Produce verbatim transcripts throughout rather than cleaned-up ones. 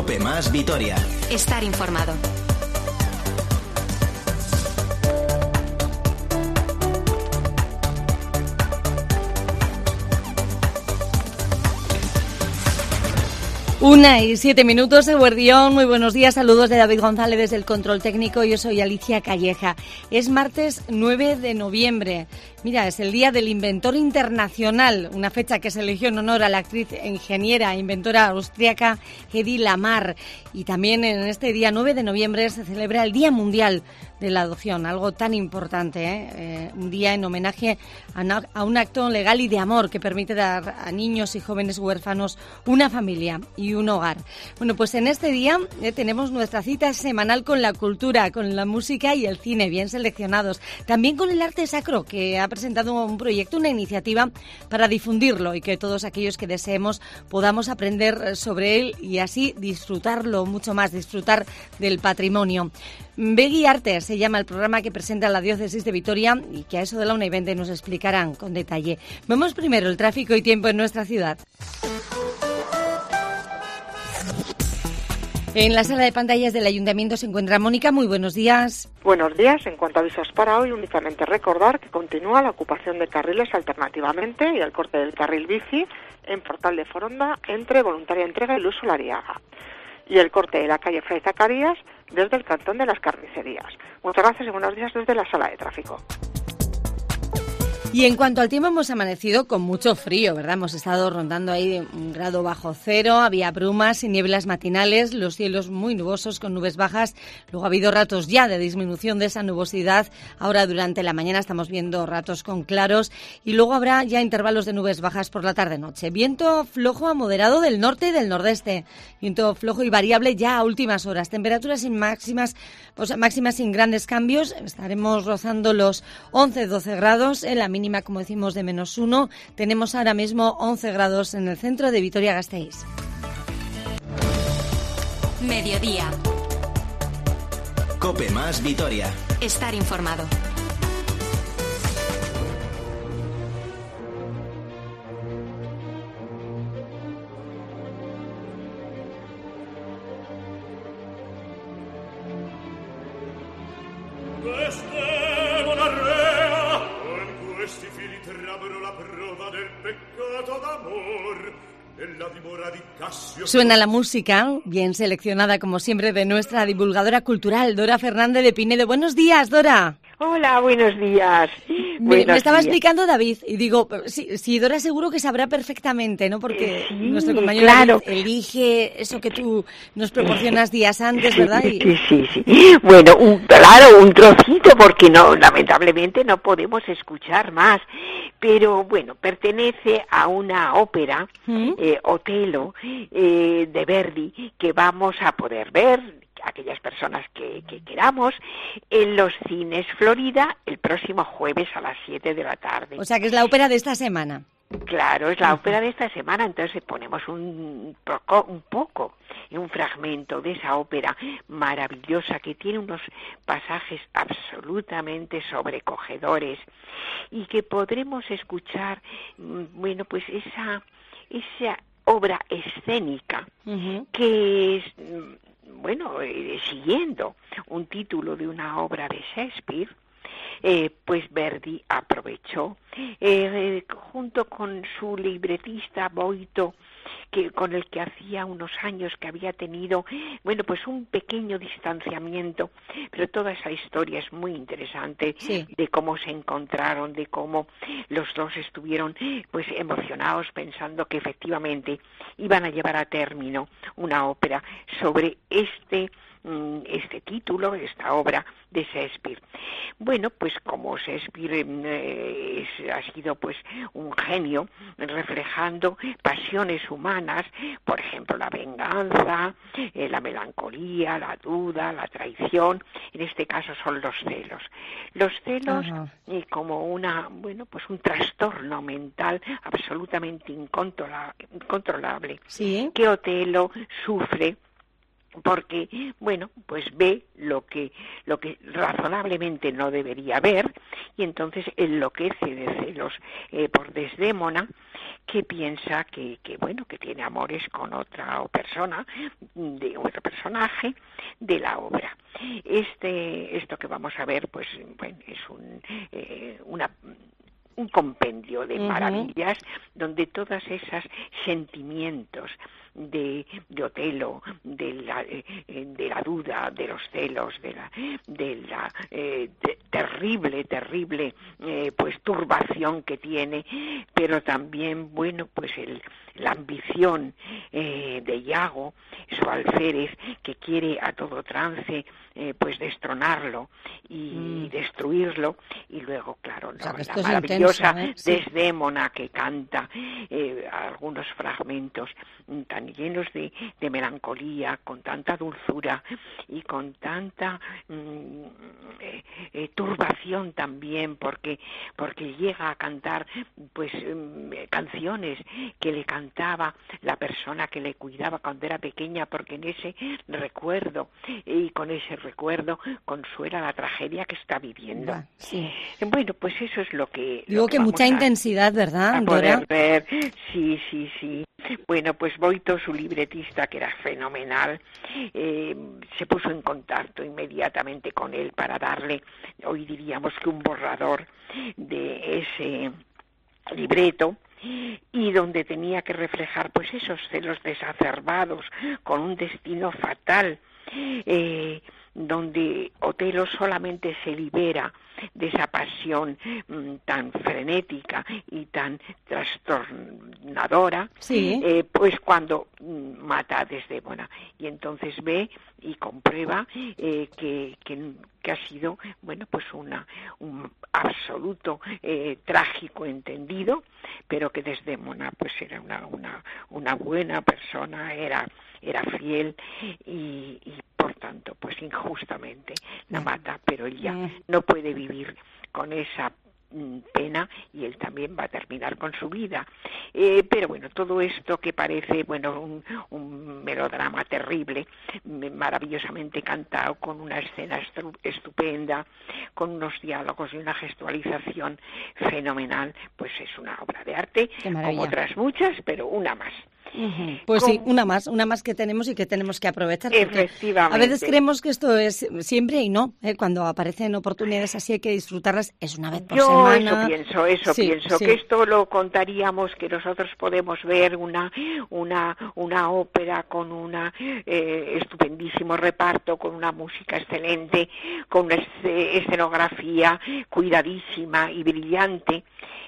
COPE más Vitoria. Estar informado. Una y siete minutos, Eguerdión, muy buenos días, saludos de David González desde el control técnico, yo soy Alicia Calleja. Es martes nueve de noviembre, mira, es el Día del Inventor Internacional, una fecha que se eligió en honor a la actriz ingeniera e inventora austríaca Hedy Lamarr. Y también en este día nueve de noviembre se celebra el Día Mundial de la Adopción, algo tan importante, ¿eh? Eh, un día en homenaje a, no, a un acto legal y de amor que permite dar a niños y jóvenes huérfanos una familia y un hogar. Bueno, pues en este día eh, tenemos nuestra cita semanal con la cultura, con la música y el cine, bien seleccionados. También con el arte sacro, que ha presentado un proyecto, una iniciativa para difundirlo y que todos aquellos que deseemos podamos aprender sobre él y así disfrutarlo mucho más, disfrutar del patrimonio. Begui Arte se llama el programa que presenta la Diócesis de Vitoria y que a eso de la una y veinte nos explicarán con detalle. Vemos primero el tráfico y tiempo en nuestra ciudad. En la sala de pantallas del Ayuntamiento se encuentra Mónica. Muy buenos días. Buenos días. En cuanto a avisos para hoy, únicamente recordar que continúa la ocupación de carriles alternativamente y el corte del carril bici en Portal de Foronda entre Voluntaria Entrega y Luz Solariaga. Y el corte de la calle Fray Zacarías desde el Cantón de las Carnicerías. Muchas gracias y buenos días desde la sala de tráfico. Y en cuanto al tiempo, hemos amanecido con mucho frío, ¿verdad? Hemos estado rondando ahí un grado bajo cero, había brumas y nieblas matinales, los cielos muy nubosos con nubes bajas. Luego ha habido ratos ya de disminución de esa nubosidad. Ahora durante la mañana estamos viendo ratos con claros y luego habrá ya intervalos de nubes bajas por la tarde-noche. Viento flojo a moderado del norte y del nordeste. Viento flojo y variable ya a últimas horas. Temperaturas sin máximas, o sea, máximas sin grandes cambios. Estaremos rozando los once doce grados en la mínima, como decimos, de menos uno. Tenemos ahora mismo once grados en el centro de Vitoria-Gasteiz. Mediodía. COPE más Vitoria. Estar informado. Suena la música, bien seleccionada como siempre, de nuestra divulgadora cultural, Dora Fernández de Pinedo. Buenos días, Dora. Hola, buenos días. Me, buenos me estaba días. explicando David y digo, sí, sí, Dora seguro que sabrá perfectamente, ¿no? Porque sí, nuestro compañero claro. David elige eso que tú nos proporcionas días antes, ¿verdad? Y... Sí, sí, sí. Bueno, un, claro, un trocito porque no, lamentablemente no podemos escuchar más. Pero bueno, pertenece a una ópera, ¿Mm? eh, Otello, eh, de Verdi, que vamos a poder ver, aquellas personas que, que queramos, en los cines Florida el próximo jueves a las siete de la tarde. O sea, que es la ópera de esta semana. Claro, es la ópera de esta semana, entonces ponemos un poco, un poco, un fragmento de esa ópera maravillosa que tiene unos pasajes absolutamente sobrecogedores y que podremos escuchar, bueno, pues esa, esa obra escénica uh-huh. que es, bueno, eh, siguiendo un título de una obra de Shakespeare. Eh, pues Verdi aprovechó, eh, junto con su libretista Boito, que con el que hacía unos años que había tenido, bueno, pues un pequeño distanciamiento, pero toda esa historia es muy interesante, sí. De cómo se encontraron, de cómo los dos estuvieron pues emocionados pensando que efectivamente iban a llevar a término una ópera sobre este este título, esta obra de Shakespeare. Bueno, pues como Shakespeare eh, es, ha sido pues un genio reflejando pasiones humanas, por ejemplo la venganza, eh, la melancolía, la duda, la traición, en este caso son los celos. Los celos eh, como una, bueno, pues un trastorno mental absolutamente incontrola- incontrolable, ¿sí? Que Otello sufre porque, bueno, pues ve lo que lo que razonablemente no debería ver y entonces enloquece de celos eh, por Desdémona, que piensa que, que bueno, que tiene amores con otra persona, de otro personaje de la obra. Este, esto que vamos a ver, pues, bueno, es un, eh, una un compendio de maravillas, uh-huh, donde todos esos sentimientos de, de Otelo, de la, eh, de la duda, de los celos, de la, de la eh, de, terrible, terrible eh, pues turbación que tiene, pero también, bueno, pues el, la ambición eh, de Iago, su alférez, que quiere a todo trance eh, pues destronarlo y mm. destruirlo, y luego, claro, no, o sea, la maravillosa intenso, ¿eh? Sí. Desdémona que canta eh, algunos fragmentos tan llenos de, de melancolía, con tanta dulzura y con tanta mm, eh, eh, turbación también, porque porque llega a cantar pues eh, canciones que le cantaba la persona que le cuidaba cuando era pequeña, porque en ese recuerdo y con ese recuerdo consuela la tragedia que está viviendo. Va, sí. Bueno, pues eso es lo que digo lo que, que mucha a, intensidad, ¿verdad, a poder Dora? ver. Sí, sí, sí. Bueno, pues Boito, su libretista, que era fenomenal, eh, se puso en contacto inmediatamente con él para darle, hoy diríamos que un borrador de ese libreto, y donde tenía que reflejar pues esos celos desacerbados con un destino fatal, eh, donde Otelo solamente se libera de esa pasión mmm, tan frenética y tan trastornadora, sí. eh, pues cuando mmm, mata a Desdémona, y entonces ve y comprueba eh, que, que, que ha sido, bueno, pues una un absoluto eh, trágico entendido, pero que Desdémona pues era una una una buena persona, era era fiel y, y por tanto pues injustamente la mata, pero él ya no puede vivir con esa pena y él también va a terminar con su vida. Eh, pero bueno, todo esto que parece, bueno, un, un melodrama terrible, maravillosamente cantado, con una escena estupenda, con unos diálogos y una gestualización fenomenal, pues es una obra de arte, como otras muchas, pero una más. Uh-huh. Pues ¿Cómo? Sí, una más, una más que tenemos y que tenemos que aprovechar. Efectivamente. A veces creemos que esto es siempre y no, ¿eh? Cuando aparecen oportunidades así hay que disfrutarlas, es una vez por Yo semana. Yo eso pienso, eso sí, pienso, sí. Que esto lo contaríamos, que nosotros podemos ver una una una ópera con una eh, estupendísimo reparto, con una música excelente, con una escenografía cuidadísima y brillante,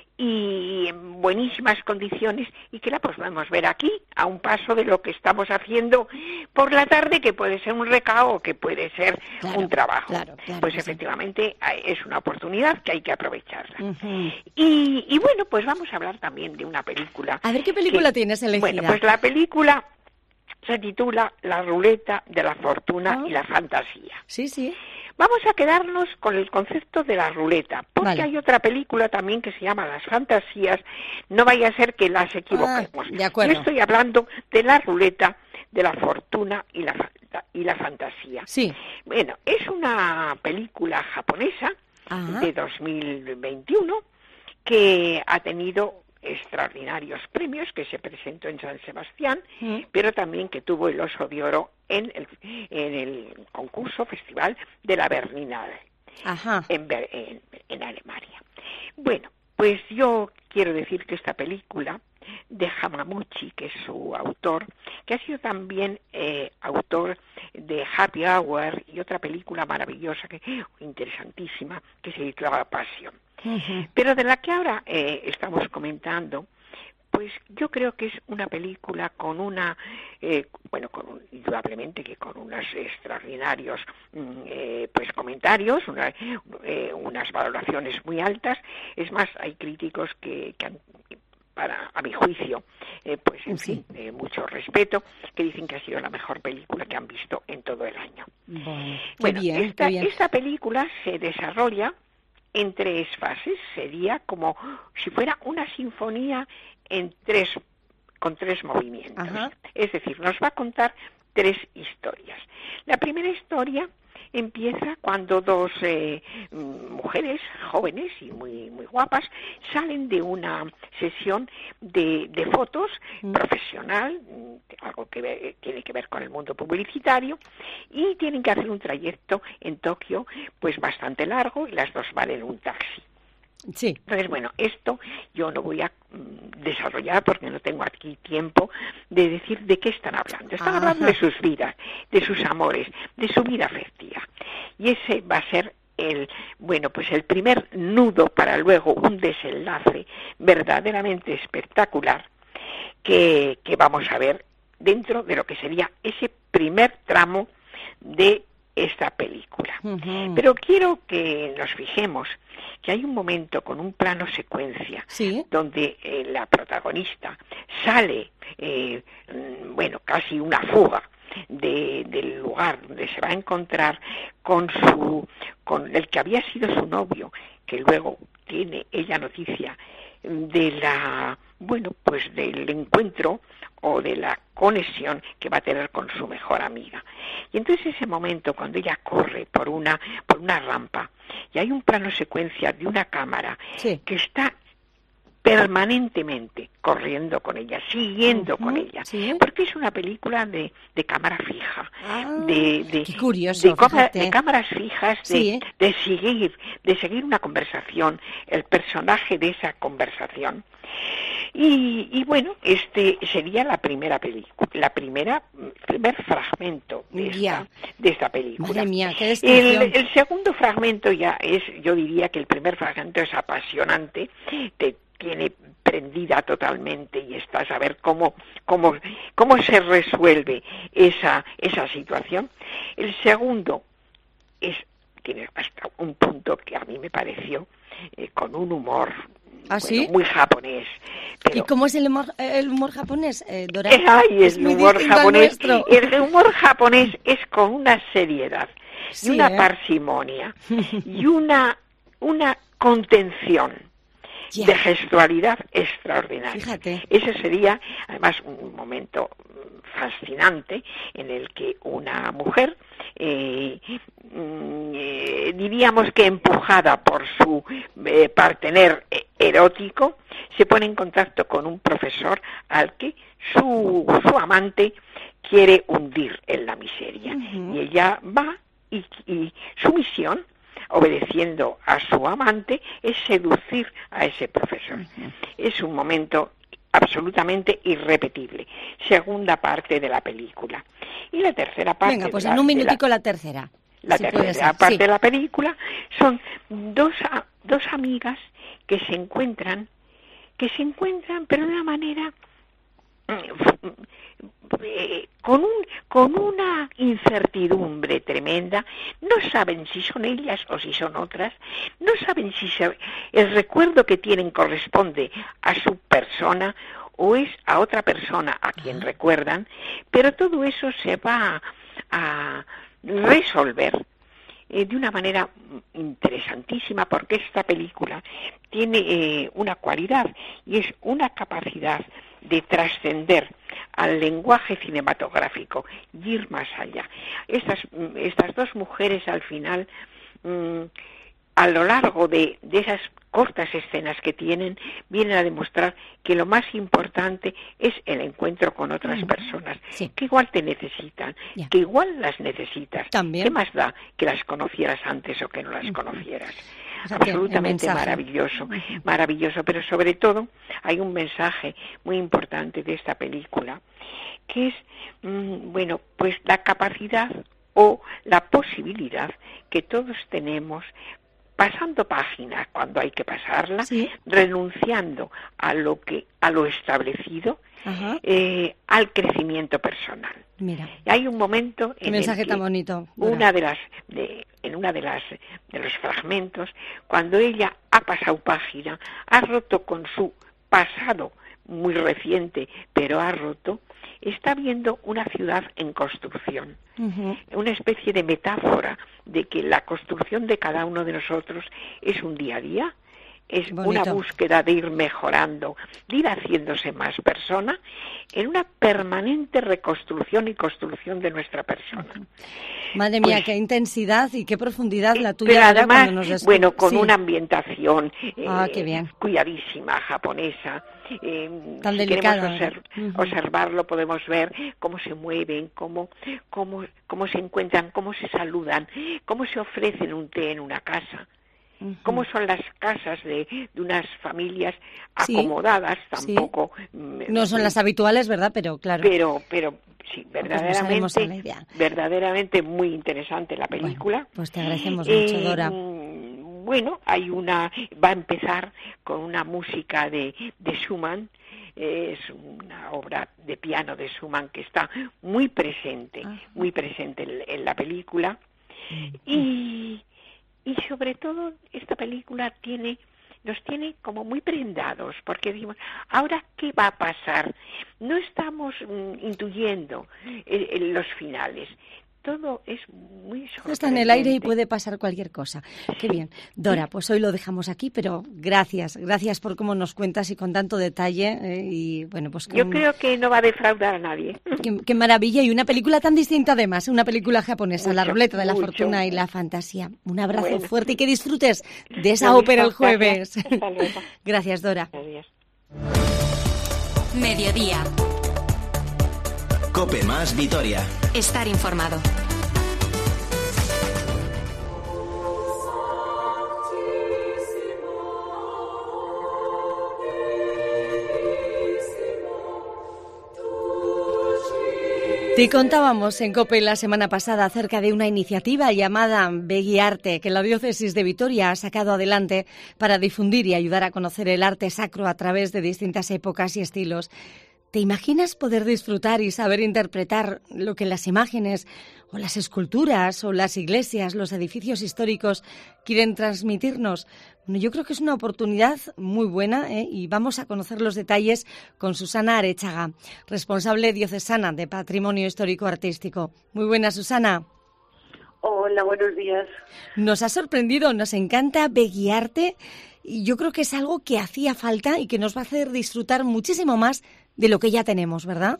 y en buenísimas condiciones, y que la podemos ver aquí, a un paso de lo que estamos haciendo por la tarde, que puede ser un recao, que puede ser claro, un trabajo. Claro, claro, pues sí. efectivamente es una oportunidad que hay que aprovecharla. Uh-huh. Y, y bueno, pues vamos a hablar también de una película. A ver, ¿qué película que, tienes elegida? Bueno, pues la película se titula La ruleta de la fortuna oh. y la fantasía. Sí, sí. Vamos a quedarnos con el concepto de la ruleta, porque vale. hay otra película también que se llama Las fantasías, no vaya a ser que las equivoquemos. Ah, de acuerdo. Yo estoy hablando de la ruleta de la fortuna y la, y la fantasía. Sí. Bueno, es una película japonesa Ajá. de dos mil veintiuno que ha tenido extraordinarios premios, que se presentó en San Sebastián, ¿Mm? pero también que tuvo el Oso de Oro en el, en el concurso festival de la Berlinale en, en, en Alemania. Bueno, pues yo quiero decir que esta película de Hamaguchi, que es su autor, que ha sido también eh, autor de Happy Hour y otra película maravillosa, que interesantísima, que se titula Pasión. Uh-huh. Pero de la que ahora eh, estamos comentando, pues yo creo que es una película con una, eh, bueno, con un, indudablemente que con unos extraordinarios eh, pues comentarios, una, eh, unas valoraciones muy altas. Es más, hay críticos que, que han, para, a mi juicio, eh, pues en sí. fin, eh, mucho respeto, que dicen que ha sido la mejor película que han visto en todo el año. Bueno, bueno bien, esta, bien. esta película se desarrolla en tres fases, sería como si fuera una sinfonía en tres, con tres movimientos. Ajá. Es decir, nos va a contar tres historias. La primera historia empieza cuando dos eh, mujeres jóvenes y muy muy guapas salen de una sesión de, de fotos mm. profesional, algo que ve, tiene que ver con el mundo publicitario, y tienen que hacer un trayecto en Tokio pues bastante largo, y las dos van en un taxi. Sí. Entonces, bueno, esto yo no voy a mm, desarrollar porque no tengo aquí tiempo de decir de qué están hablando. Están Ajá. hablando de sus vidas, de sus amores, de su vida afectiva. Y ese va a ser el, bueno, pues el primer nudo para luego un desenlace verdaderamente espectacular que, que vamos a ver dentro de lo que sería ese primer tramo de esta película. Uh-huh. Pero quiero que nos fijemos que hay un momento con un plano secuencia ¿Sí? donde eh, la protagonista sale, eh, bueno, casi una fuga de, del lugar donde se va a encontrar con su, con el que había sido su novio, que luego tiene ella noticia de la, bueno, pues del encuentro o de la conexión que va a tener con su mejor amiga. Y entonces ese momento cuando ella corre por una por una rampa y hay un plano secuencia de una cámara sí. que está permanentemente corriendo con ella, siguiendo uh-huh, con ella, ¿sí? porque es una película de, de cámara fija, ah, de, de, qué curioso, de, coma, de cámaras fijas, sí. de, de seguir, de seguir una conversación, el personaje de esa conversación. Y, y bueno, este sería la primera película, la primera, primer fragmento de esta, de esta película. Madre mía, qué el, el segundo fragmento ya es, yo diría que el primer fragmento es apasionante, te tiene prendida totalmente y está a saber cómo cómo cómo se resuelve esa esa situación. El segundo es tiene hasta un punto que a mí me pareció eh, con un humor ¿Ah, bueno, sí? muy japonés. Pero... ¿Y cómo es el humor, el humor japonés, eh, Dora? Ay, es el humor japonés. El humor japonés es con una seriedad sí, y una ¿eh? parsimonia y una una contención. Yeah. de gestualidad extraordinaria. Fíjate. Ese sería, además, un momento fascinante en el que una mujer, eh, eh, diríamos que empujada por su eh, partener erótico, se pone en contacto con un profesor al que su, su amante quiere hundir en la miseria. Uh-huh. Y ella va y, y su misión, obedeciendo a su amante, es seducir a ese profesor. Uh-huh. Es un momento absolutamente irrepetible. Segunda parte de la película. Y la tercera parte... Venga, pues de la, en un minutico la, la tercera. La si tercera parte sí. de la película son dos, dos amigas que se encuentran, que se encuentran, pero de una manera... Eh, con un con una incertidumbre tremenda, no saben si son ellas o si son otras, no saben si se, el recuerdo que tienen corresponde a su persona o es a otra persona a quien recuerdan, pero todo eso se va a, a resolver eh, de una manera interesantísima, porque esta película tiene eh, una cualidad y es una capacidad de trascender al lenguaje cinematográfico y ir más allá. Estas, estas dos mujeres al final, mmm, a lo largo de, de esas cortas escenas que tienen, vienen a demostrar que lo más importante es el encuentro con otras mm, personas, sí. que igual te necesitan, yeah. que igual las necesitas. ¿También? ¿Qué más da que las conocieras antes o que no las mm. conocieras? O sea, absolutamente maravilloso, maravilloso, pero sobre todo hay un mensaje muy importante de esta película, que es, mmm, bueno, pues la capacidad o la posibilidad que todos tenemos, pasando páginas cuando hay que pasarla, ¿sí? renunciando a lo que a lo establecido, eh, al crecimiento personal. Mira. Y hay un momento en el que tan bonito, una de las de, en una de las de los fragmentos, cuando ella ha pasado página, ha roto con su pasado muy reciente, pero ha roto, está viendo una ciudad en construcción, uh-huh. una especie de metáfora de que la construcción de cada uno de nosotros es un día a día, es Bonito. una búsqueda de ir mejorando, de ir haciéndose más persona, en una permanente reconstrucción y construcción de nuestra persona. Madre mía, Pues, qué intensidad y qué profundidad la pero tuya ahora además, cuando nos descu- bueno, con sí. una ambientación Ah, eh, qué bien. cuidadísima, japonesa. Eh, Tan si delicada. queremos obser- Ujú. observarlo, podemos ver cómo se mueven, cómo, cómo, cómo se encuentran, cómo se saludan, cómo se ofrecen un té en una casa. Ujú. Cómo son las casas de, de unas familias Sí, acomodadas, sí. tampoco... mm, No son las habituales, ¿verdad? Pero claro. Pero, pero sí, Pues nos haremos a la verdaderamente, idea. verdaderamente muy interesante la Bueno, película. pues te agradecemos mucho, Dora. mm, Bueno, hay una, va a empezar con una música de, de Schumann. Es una obra de piano de Schumann que está muy presente, Ajá. muy presente en, en la película. Y, y sobre todo esta película tiene, nos tiene como muy prendados, porque decimos, ¿ahora qué va a pasar? No estamos mm, intuyendo eh, eh, los finales. Todo es muy sorprendente. Está en el aire y puede pasar cualquier cosa. Qué bien. Dora, pues hoy lo dejamos aquí, pero gracias, gracias por cómo nos cuentas y con tanto detalle. Eh, y bueno, pues Yo con- creo que no va a defraudar a nadie. Qué, qué maravilla, y una película tan distinta además, una película japonesa, La Mucho, ruleta de la mucho. fortuna y la fantasía. Un abrazo Bueno. fuerte y que disfrutes de esa Lo ópera el mismo, jueves. gracias. Hasta luego. Gracias, Dora. Adiós. Mediodía. Cope más Vitoria. Estar informado. Te contábamos en COPE la semana pasada acerca de una iniciativa llamada Beguiarte que la Diócesis de Vitoria ha sacado adelante para difundir y ayudar a conocer el arte sacro a través de distintas épocas y estilos. ¿Te imaginas poder disfrutar y saber interpretar lo que las imágenes o las esculturas o las iglesias, los edificios históricos quieren transmitirnos? Bueno, yo creo que es una oportunidad muy buena, ¿eh? Y vamos a conocer los detalles con Susana Arechaga, responsable diocesana de Patrimonio Histórico Artístico. Muy buena, Susana. Hola, buenos días. Nos ha sorprendido, nos encanta Beguiarte y yo creo que es algo que hacía falta y que nos va a hacer disfrutar muchísimo más de lo que ya tenemos, ¿verdad?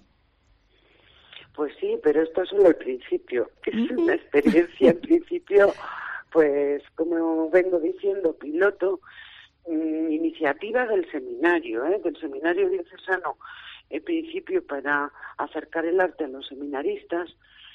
Pues sí, pero esto es solo el principio. Es una experiencia, en principio, pues como vengo diciendo, piloto, mmm, iniciativa del seminario, ¿eh? del seminario diocesano, en principio para acercar el arte a los seminaristas,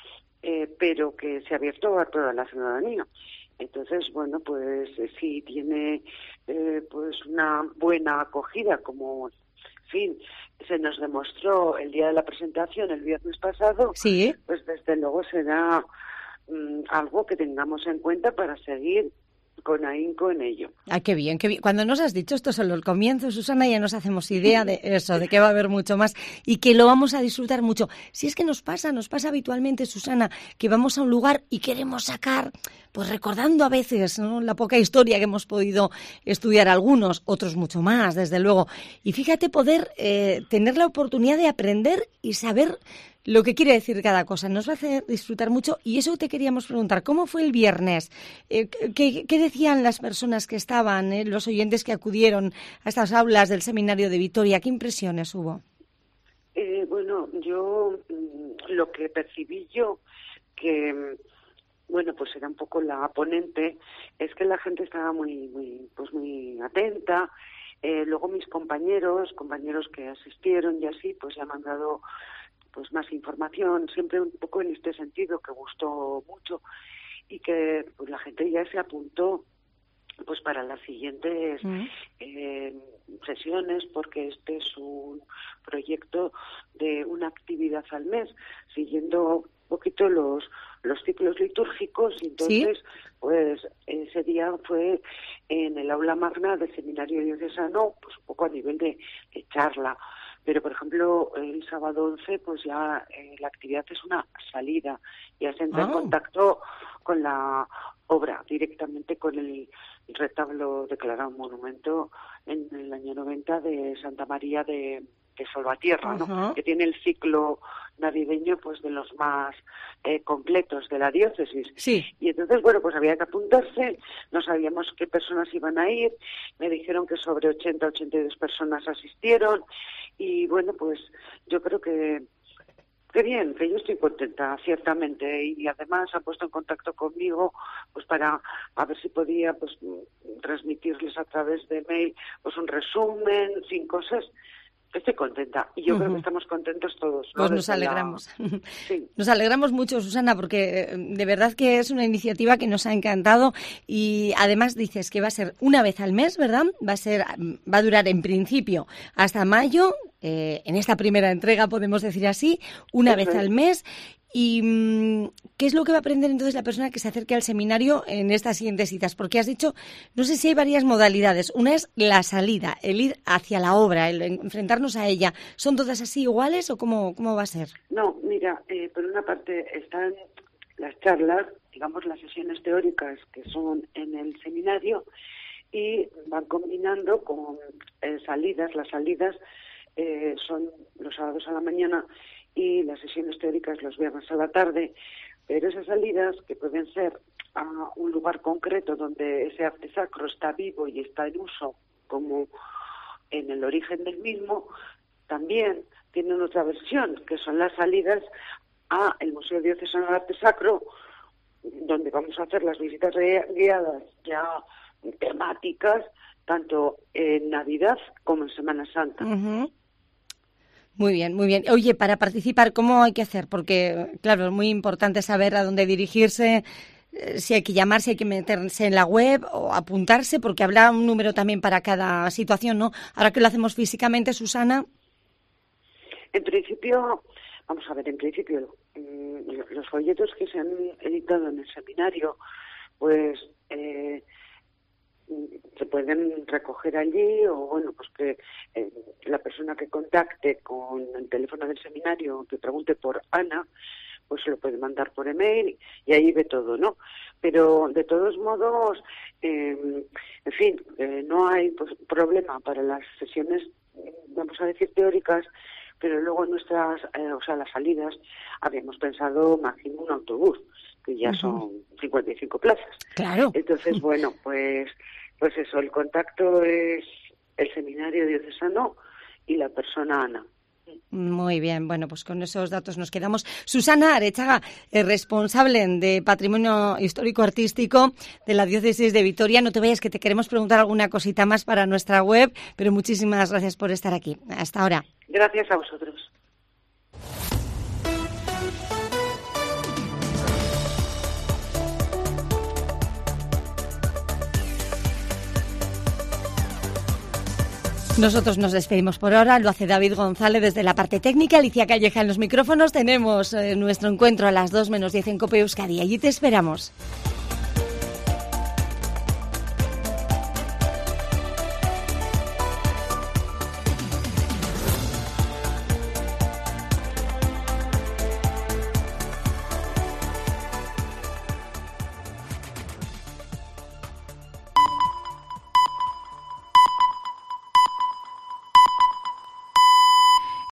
eh, pero que se ha abierto a toda la ciudadanía. Entonces, bueno, pues eh, sí tiene eh, pues una buena acogida, como, en fin, se nos demostró el día de la presentación, el viernes pasado, Sí. pues desde luego será mmm, algo que tengamos en cuenta para seguir con ahínco en ello. Ah, qué bien, qué bien. Cuando nos has dicho esto es solo el comienzo, Susana, ya nos hacemos idea de eso, de que va a haber mucho más y que lo vamos a disfrutar mucho. Si es que nos pasa, nos pasa habitualmente, Susana, que vamos a un lugar y queremos sacar, pues recordando a veces, ¿no?, la poca historia que hemos podido estudiar algunos, otros mucho más, desde luego. Y fíjate poder eh, tener la oportunidad de aprender y saber lo que quiere decir cada cosa. Nos va a hacer disfrutar mucho y eso te queríamos preguntar. ¿Cómo fue el viernes? Eh, ¿qué, ¿Qué decían las personas que estaban, eh, los oyentes que acudieron a estas aulas del Seminario de Vitoria? ¿Qué impresiones hubo? Eh, bueno, yo mmm, lo que percibí yo, que bueno, pues era un poco la ponente, es que la gente estaba muy, muy, pues muy atenta. Eh, luego mis compañeros, compañeros que asistieron y así, pues ya me han dado pues más información, siempre un poco en este sentido, que gustó mucho y que pues la gente ya se apuntó pues para las siguientes mm. eh, sesiones, porque este es un proyecto de una actividad al mes, siguiendo un poquito los los ciclos litúrgicos, y entonces ¿sí? pues ese día fue en el aula magna del Seminario Diocesano, pues un poco a nivel de, de charla. Pero, por ejemplo, el sábado once, pues ya eh, la actividad es una salida. Ya se entra oh. en contacto con la obra, directamente con el retablo declarado monumento en el año noventa de Santa María de, que Salvatierra, ¿no? Uh-huh. Que tiene el ciclo navideño pues de los más eh, completos de la diócesis. Sí. Y entonces, bueno, pues había que apuntarse, no sabíamos qué personas iban a ir, me dijeron que sobre ochenta, ochenta y dos personas asistieron, y bueno, pues yo creo que Qué bien, que yo estoy contenta, ciertamente, y además ha puesto en contacto conmigo pues para a ver si podía pues transmitirles a través de mail pues un resumen, sin cosas. Estoy contenta y yo uh-huh. creo que estamos contentos todos, ¿no? Pues nos Desde alegramos. La... Sí. Nos alegramos mucho, Susana, porque de verdad que es una iniciativa que nos ha encantado y además dices que va a ser una vez al mes, ¿verdad? Va a ser, va a durar en principio hasta mayo, eh, en esta primera entrega podemos decir así, una uh-huh. vez al mes. ¿Y qué es lo que va a aprender entonces la persona que se acerque al seminario en estas siguientes citas? Porque has dicho, no sé si hay varias modalidades. Una es la salida, el ir hacia la obra, el enfrentarnos a ella. ¿Son todas así iguales o cómo, cómo va a ser? No, mira, eh, por una parte están las charlas, digamos las sesiones teóricas que son en el seminario y van combinando con eh, salidas. Las salidas eh, son los sábados a la mañana y las sesiones teóricas los viernes a la tarde, pero esas salidas que pueden ser a un lugar concreto donde ese arte sacro está vivo y está en uso, como en el origen del mismo, también tienen otra versión, que son las salidas a el Museo Diocesano de Arte Sacro, donde vamos a hacer las visitas guiadas ya temáticas, tanto en Navidad como en Semana Santa. Uh-huh. Muy bien, muy bien. Oye, para participar, ¿cómo hay que hacer? Porque, claro, es muy importante saber a dónde dirigirse, eh, si hay que llamar, si hay que meterse en la web o apuntarse, porque habrá un número también para cada situación, ¿no? Ahora que lo hacemos físicamente, Susana. En principio, vamos a ver, en principio, los folletos que se han editado en el seminario, pues... Eh, se pueden recoger allí o bueno pues que eh, la persona que contacte con el teléfono del seminario que pregunte por Ana pues se lo puede mandar por email y ahí ve todo, ¿no? Pero de todos modos eh, en fin eh, no hay pues, problema para las sesiones vamos a decir teóricas, pero luego en nuestras eh, o sea las salidas habíamos pensado máximo un autobús que ya uh-huh. son cincuenta y cinco plazas. Claro. Entonces bueno pues Pues eso, el contacto es el seminario diocesano y la persona Ana. Muy bien, bueno, pues con esos datos nos quedamos. Susana Arechaga, eh, responsable de Patrimonio Histórico-Artístico de la Diócesis de Vitoria. No te vayas, que te queremos preguntar alguna cosita más para nuestra web, pero muchísimas gracias por estar aquí. Hasta ahora. Gracias a vosotros. Nosotros nos despedimos por ahora, lo hace David González desde la parte técnica, Alicia Calleja en los micrófonos. Tenemos eh, nuestro encuentro a las dos menos diez en COPE Euskadi, allí te esperamos.